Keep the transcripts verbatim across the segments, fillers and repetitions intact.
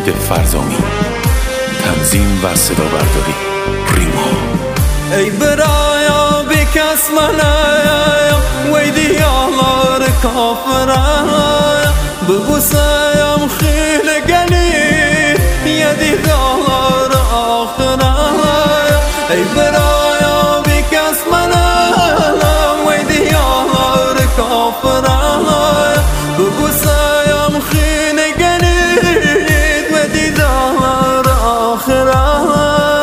وحید فرزامی، تنظیم و صدا برداری ریما. ای برایا بکس منایا ویدی یالار کافرایا ببوسایم خیل گلی یدی دالار آخرایا. ای برایا بکس منایا ویدی یالار کافرایا ببوسایم خیل گلی یدی دالار آخرایا.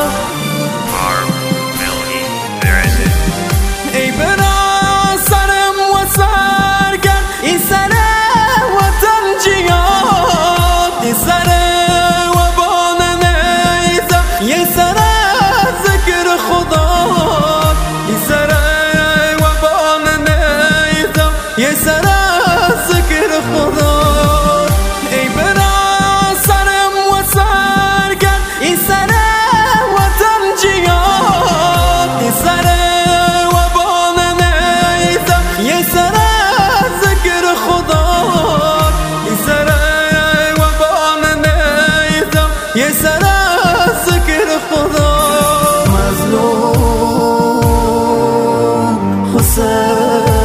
یه سر ذکر خدا ای برا سرم و سر کن این سر وطن جیاد این سر و بان نیزم یه سر ذکر خدا این سر و بان نیزم یه سر ذکر خدا. مظلوم حسین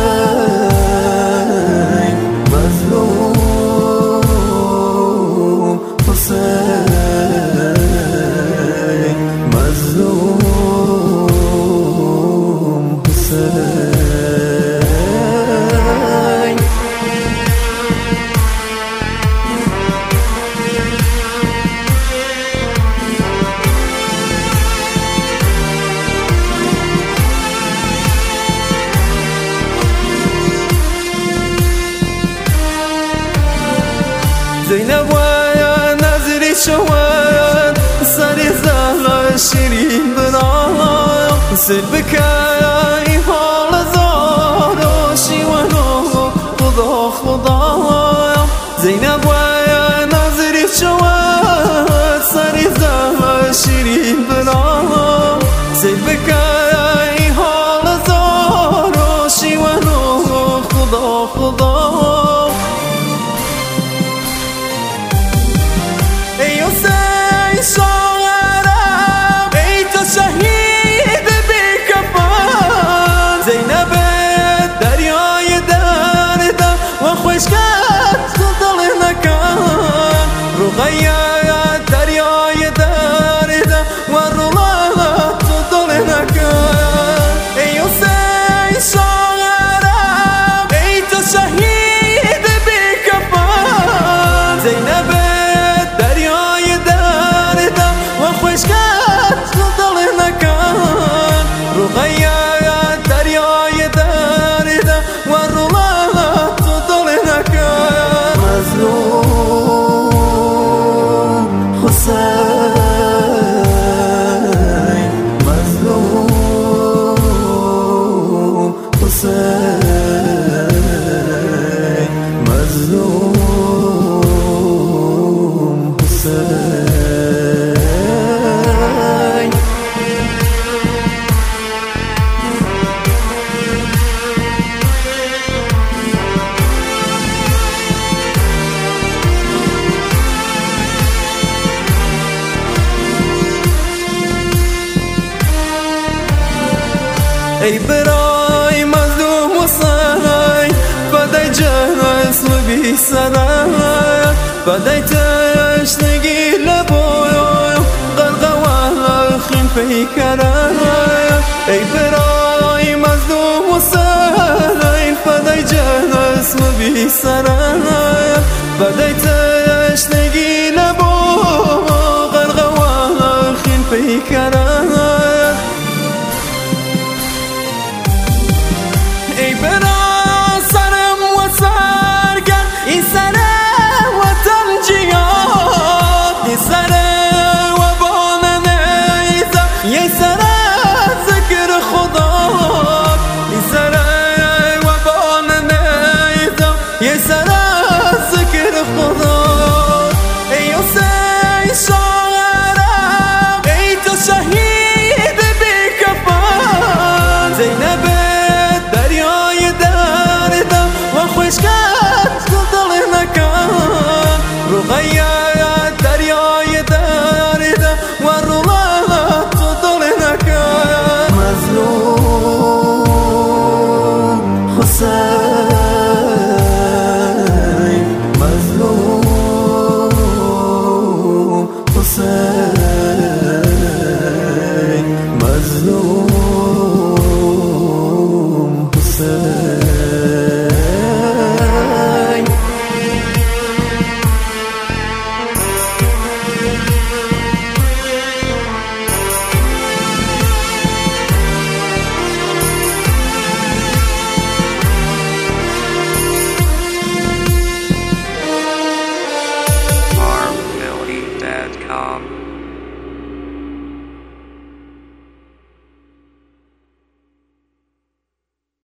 زینب ویا نظری شوان سری زهر شیرین بنام سل بکایا این حال زار و شیوانو خدا خدا. زینب ویا نظری شوان سری زهر شیرین بنام سل بکایا این حال زار و شیوانو خدا خدا. ای حسین شاعرم ای تو شهید بی کفن زینب دریای دردم و خوشگت تو دل نکن رقیه دریای دردم و رولت تو دل نکن. ای حسین شاعرم ای تو شهید بی کفن زینب دریای دردم و خوشگت تو دل نکن رقیه دریای دردم و رولت تو دل نکن. مظلوم حسین مظلوم حسین مظلوم ای برای مظلوم حسین فدای جان اسم بی سرای فدای